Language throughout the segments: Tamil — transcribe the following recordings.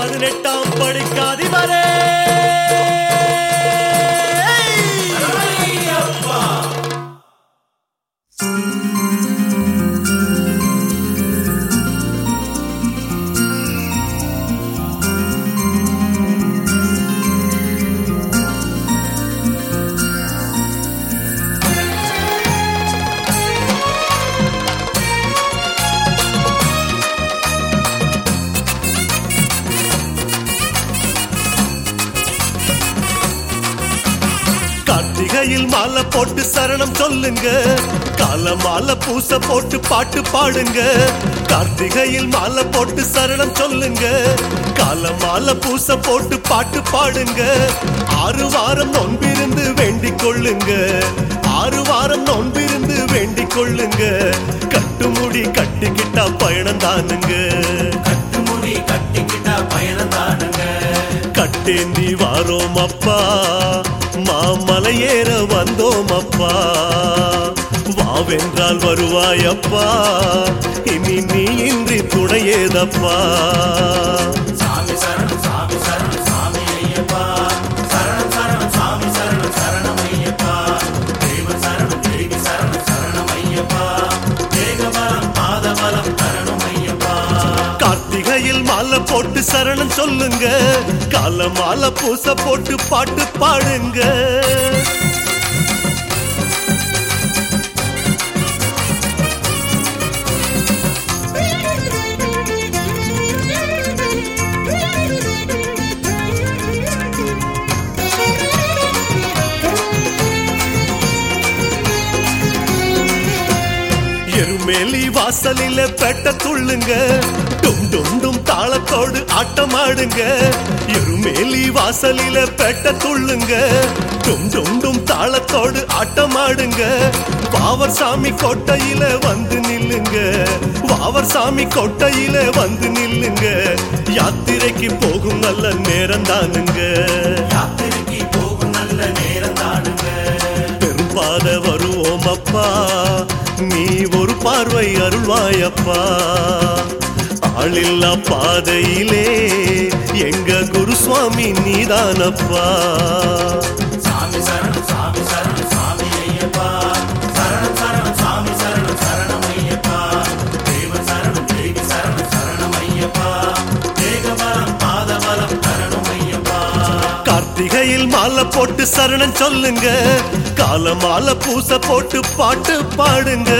18ஆம் படிக்காதிவரே கார்த்திகையில் மாலை போட்டு சரணம் சொல்லுங்க, கால மாலை பூச போட்டு பாட்டு பாடுங்க. கார்த்திகையில் மாலை போட்டு சரணம் சொல்லுங்க, கால மாலை பூச போட்டு பாட்டு பாடுங்க. 6 வாரம் நோன்பிருந்து வேண்டிக் கொள்ளுங்க, 6 வாரம் நோன்பிருந்து வேண்டிக் கொள்ளுங்க. கட்டுமுடி கட்டிக்கிட்டா பயணம் தானுங்க, கட்டுமுடி கட்டிக்கிட்டா பயணம் தானுங்க. கட்டேந்தி வாரோம் அப்பா, மாமலை ஏற வந்தோம் அப்பா. வாவென்றால் வருவாயப்பா, இனி நீ இன்றி துணையேதப்பா. சாமி சரணம் சாமி சரணம் சாமி ஐயப்பா, சரணம் சரணம் சாமி சரணம் சரணம் ஐயப்பா. தேவன் சரணம் தேவி சரணம் சரணம் ஐயப்பா, தேகபலம் பாதபலம் தரணும் ஐயப்பா. கார்த்திகையில் மாலை போட்டு சரணம் சொல்லுங்க, கால மாலை பூச போட்டு பாட்டு பாடுங்க. எருமேலி வாசலில பெட்ட துள்ளுங்க, டும் டும் டும் தாளத்தோடு ஆட்டமாடுங்க. எருமேலி வாசலில பெட்ட துள்ளுங்க, டும் டும் டும் தாளத்தோடு ஆட்டமாடுங்க. வாவர் சாமி கோட்டையில வந்து நில்லுங்க, வாவர் சாமி கோட்டையில வந்து நில்லுங்க. யாத்திரைக்கு போகும் நல்ல நேரம் தானுங்க, யாத்திரைக்கு போகும் நல்ல நேரம் தானுங்க. பெரும்பாத வருவோம் அப்பா, நீ ஒரு பார்வை அருள்வாயப்பா. ஆளில்லா பாதையிலே எங்க குருசுவாமி நீதானப்பா. சாமி சரணம் சாமி சரணம் சாமி ஐயப்பா, சரணம் சரணம் சாமி சரணம் சரணம் ஐயப்பா. தேவன் சரணம் தேவி சரணம் சரணம் ஐயப்பா, தேகபலம் பாதபலம் தரணும் ஐயப்பா. கார்த்திகையில் மாலை போட்டு சரணம் சொல்லுங்க, கால மாலை பூச போட்டு பாட்டு பாடுங்க.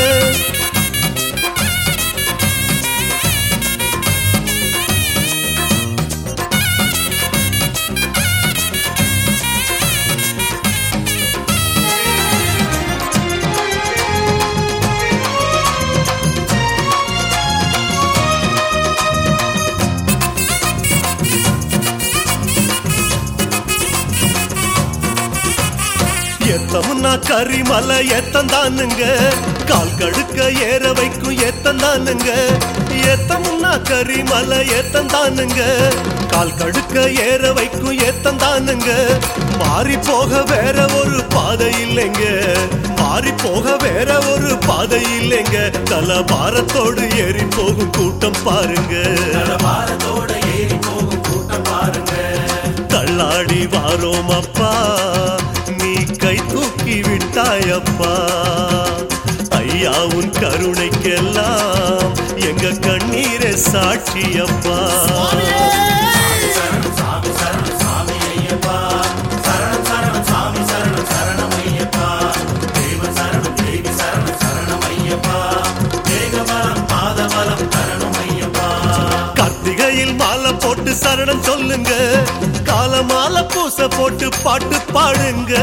ஏத்தமுன்னா கரிமலை ஏத்தந்தானுங்க, கால் கடுக்க ஏற வைக்கும் ஏத்தந்தானுங்க. ஏத்தமுன்னா கரிமலை ஏத்தந்தானுங்க, கால் கடுக்க ஏற வைக்கும் ஏத்தந்தானுங்க. மாறி போக வேற ஒரு பாதை இல்லைங்க, மாறி போக வேற ஒரு பாதை இல்லைங்க. தலபாரத்தோடு ஏறி போகும் கூட்டம் பாருங்க, பாரத்தோட ஏறி போகும் கூட்டம் பாருங்க. தள்ளாடி வாரோம் அப்பா, நீ கை தூக்கி விட்டாயப்பா. ஐயா உன் கருணைக்கெல்லாம் எங்க கண்ணீரை சாட்சியப்பா. சரணம் சாமி சரணம் சாமி ஐயப்பா, சரணம் சரணம் சாமி சரணம் சரணம் ஐயப்பா. தேவன் சரணம் தேவி சரணம் சரணம் ஐயப்பா, தேகபலம் பாதபலம் தரணும் ஐயப்பா. கார்த்திகையில் மாலை போட்டு சரணம் சொல்லுங்க, கால மாலை பூச போட்டு பாட்டு பாடுங்க.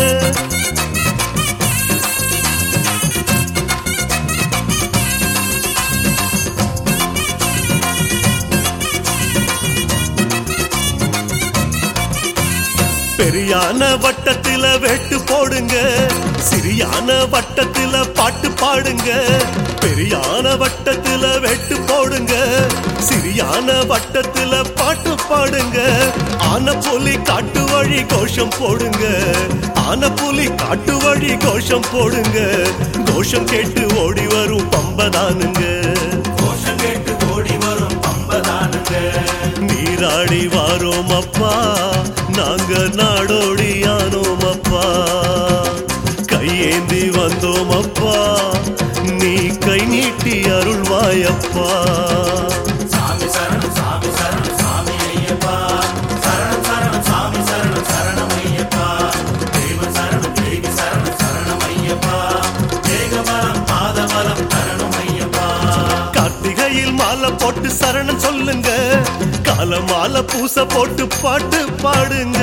பெரியான வட்டத்தில வெட்டு போடுங்க, சிறியான வட்டத்தில பாட்டு பாடுங்க. பெரியான வட்டத்தில வெட்டு போடுங்க, சிறியான வட்டத்தில பாட்டு பாடுங்க. ஆன புலி காட்டு வழி கோஷம் போடுங்க, ஆன புலி காட்டு வழி கோஷம் போடுங்க. கோஷம் கேட்டு ஓடி வரும் பம்பதானுங்க, கோஷம் கேட்டு ஓடி வரும் பம்பதானுங்க. நீர் நீராடி வாரோம் அப்பா நாங்க நாடோடியானோம் அப்பா கையேந்தி வந்தோம் அப்பா நீ கை நீட்டி அருள்வாயப்பா சாமி சரணம் சாமி சரணம் சாமி ஐயப்பா சரணம் சரணம் சாமி சரணம் சரணம் ஐயப்பா தேவ சரணம் தேவி சரணம் சரணம் ஐயப்பா தேகபலம் பாதபலம் தரணம் ஐயப்பா கார்த்திகையில் மாலை போட்டு சரணம் சொல்லுங்க கால மாலை பூச போட்டு பாட்டு பாடுங்க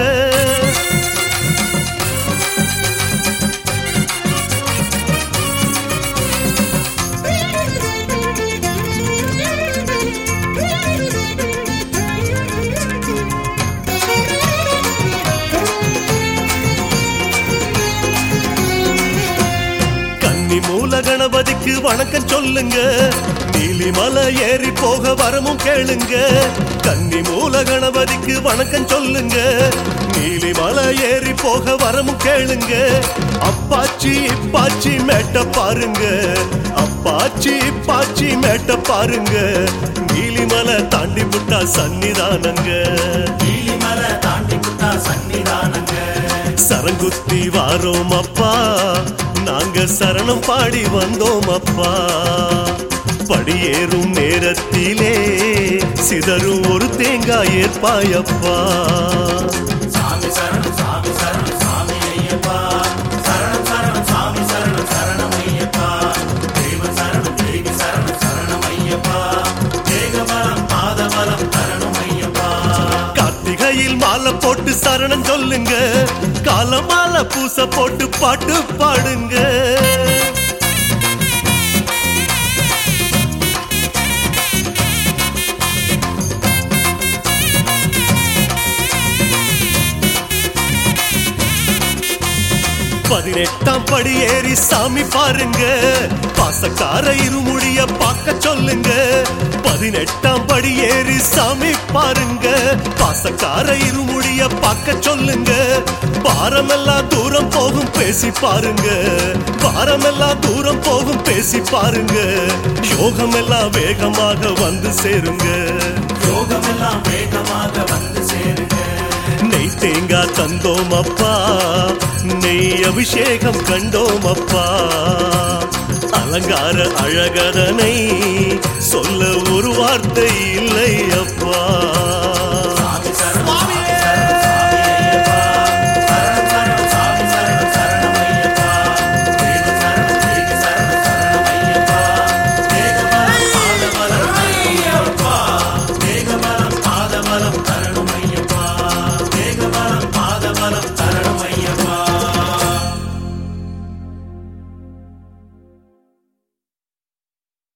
மூல கணபதிக்கு வணக்கம் சொல்லுங்க நீலிமலை ஏறி போக வரமும் கேளுங்க கன்னி மூல கணபதிக்கு வணக்கம் சொல்லுங்க நீலிமலை ஏறி போக வரமும் கேளுங்க அப்பாச்சி இப்பாச்சி மேட்ட பாருங்க அப்பாச்சி இப்பாச்சி மேட்ட பாருங்க நீலிமலை தாண்டி புட்டா சன்னிதானங்க நீலிமலை தாண்டி புட்டா சன்னிதானங்க சரங்குத்தி வாரோம் அப்பா நாங்க சரணம் பாடி வந்தோம் அப்பா படியேறும் நேரத்திலே சிதறும் ஒரு தேங்காய் ஏற்பாயப்பா சாமி சரணம் சாமி சரணம் சாமி ஐயப்பா சரணம் சரணம் சாமி சரணம் சரணம் ஐயப்பா தேவ சரணம் தேவி சரணம் சரணம் ஐயப்பா தேகபலம் பாதபலம் தரணம் ஐயப்பா கார்த்திகையில் மாலை போட்டு சரணம் சொல்லுங்க கால மாலை பூச போட்டு பாட்டு பாடுங்க பதினெட்டாம் படி ஏறி சாமி பாருங்க பாசக்கார இருமுடிய பார்க்க சொல்லுங்க பதினெட்டாம் படி ஏறி சாமி பாருங்க பாசக்கார இருமுடிய பார்க்க சொல்லுங்க பாரமெல்லாம் தூரம் போகும் பேசி பாருங்க பாரமெல்லாம் தூரம் போகும் பேசி பாருங்க யோகமெல்லாம் வேகமாக வந்து சேருங்க யோகமெல்லாம் வேகமாக வந்து சேருங்க நெய் தேங்காய் தந்தோம் அப்பா நெய் அபிஷேகம் கண்டோம் அப்பா அலங்கார அழகதனை சொல்ல ஒரு வார்த்தை இல்லை